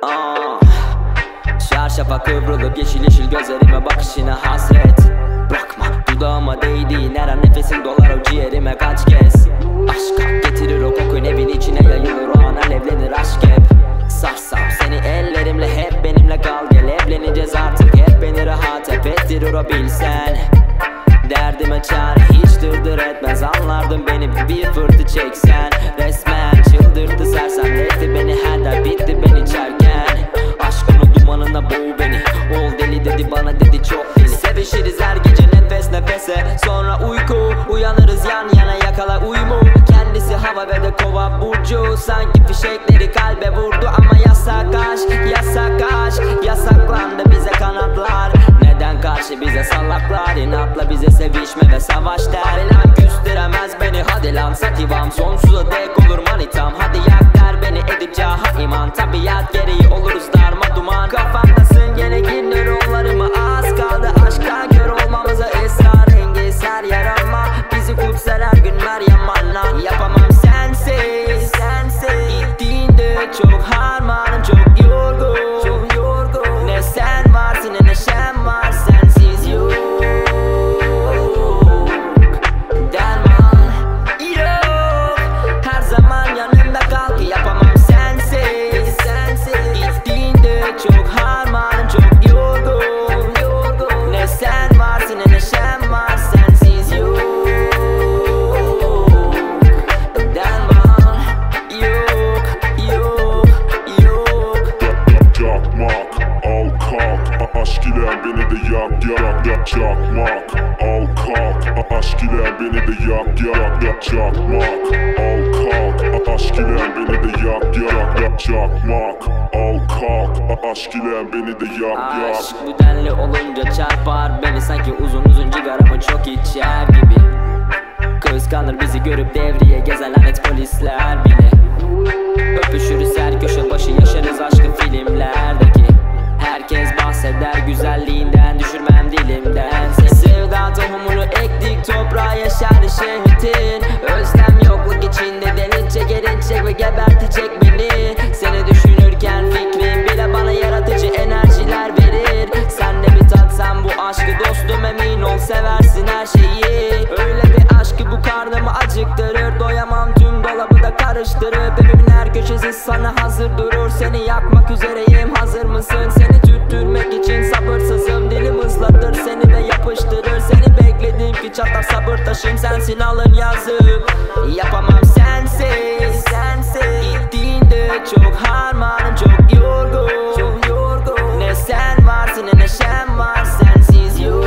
Ah, Çarşafa kıvrılıp yeşil yeşil gözlerime bakışına hasret. Bırakma dudağıma değdiğin her an nefesin dolar o ciğerime kaç kez. Aşka getirir o kokun evin içine yayılır o an alevlenir aşk hep. Sarsam seni ellerimle hep benimle kal gel evleneceğiz artık hep beni rahat hep ettirir o bilsen. Derdime çare hiç dırdır etmez anlardın beni bir fırtı çeksen. Resmen çıldırdı sersemletti beni her der bitti ben içerken. Aşkın dumanına boğ beni ol deli dedi bana dedi çok deli. Sevişiriz her gece nefes nefese sonra uyku uyanırız yan yana yakala uyumu. Kendisi hava ve de kova burcu sanki fişekleri kalbe vurdu ama yasak aşk yasaklandı bize kanatlar. Neden karşı bize salaklar inatla bize sevişme ve savaş der. Lan küstüremez beni hadi lan sativam sonsuza dek olur manitam. Hadi yak der beni edip caha iman tabiat gereği oluruz darma duman. Kafamdasın gene gir nöronlarıma az kaldı aşka kör olmamıza esrarengiz her yer ama bizi kutsar her gün Meryem Anna. Yapamam sensiz gittiğinde çok harmanım çok yorgun. Ne sen varsın ne neşem var sensiz yok. Derman yok her zaman yanımda kal ki yapamam sensiz gittiğinde çok harmanım çok yorgun. Ne sen varsın ne neşem var sensiz yok. Derman yok. Çakmak al kalk aşk ile beni de yak çakmak al kalk aşk ile beni de yak çakmak al kalk aşk ile beni de yak çakmak al kalk aşk ile beni de yak. Aşk bu denli olunca çarpar beni sanki uzun cigaramı çok içer gibi. Kıskanır bizi görüp devriye gezen lanet polisler bile. Öpüşürüz her köşe başı yaşarız aşkı filmlerdeki. Herkes bahseder güzelliğinden düşürmem dilimden. Sevda tohumunu ektik toprağa yaşar şehvetin. Özlem yokluk içinde delince gelecek ve gebertecek beni. Seni düşünürken fikrim bile bana yaratıcı enerjiler verir. Sen de bir tatsan bu aşkı dostum emin ol seversin her şeyi. Öyle bir aşk ki bu karnımı acıktırır. Doyamam tüm dolabı da karıştırıp evimin her köşesi sana hazır durur. Seni yakmak üzereyim hazır mısın? Seni tüttürmek için sabırsızım. Dilim ıslatır seni ve yapıştırır. Seni bekledim ki çatlar sabır taşım. Sensin alın yazım. Yapamam sensiz gittiğinde çok harmanım çok yorgun. Ne sen varsın ne neşem var sensiz yok.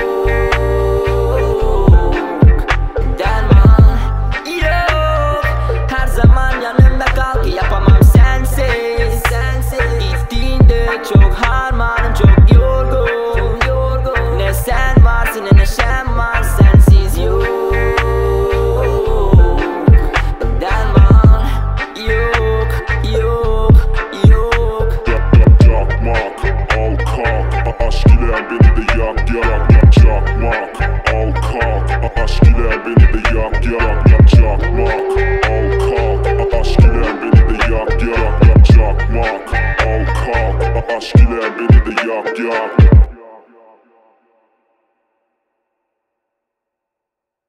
Derman yok her zaman yanımda kal ki yapamam sensiz gittiğinde çok harmanım çok yorgun. Ne sen varsın ne neşem var sensiz yok. Derman yok. Çakmak al kalk aşk ile beni de yak çakmak al kalk aşk ile beni de yak çakmak al kalk aşk ile beni de yak çakmak al kalk aşk ile beni de yak